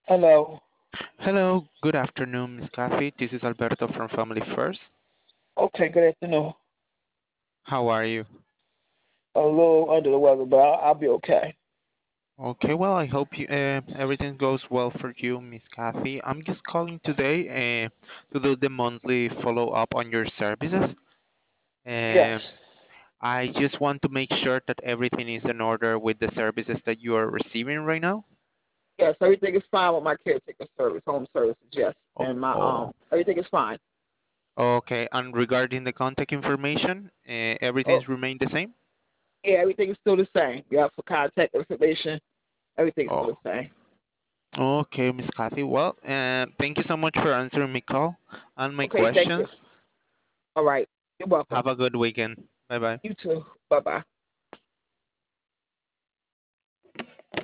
Hello. Hello, good afternoon, Miss Kathy. This is Alberto from Family First. Okay, good afternoon. How are you? A little under the weather, but I'll be okay. Okay, well, I hope everything goes well for you, Miss Kathy. I'm just calling today to do the monthly follow up on your services. Uh, Yes. I just want to make sure that everything is in order with the services that you are receiving right now. Yes, everything is fine with my caretaker service, home services, yes. Oh, And my oh. everything is fine. Okay, and regarding the contact information, Oh, everything's remained the same? yeah, everything is still the same. Yeah, for contact information, everything's still the Oh, same. okay, Miss Kathy. Well, thank you so much for answering my call and my Okay, thank you. questions. All right. You're welcome. Have a good weekend. Bye bye. You too. Bye bye.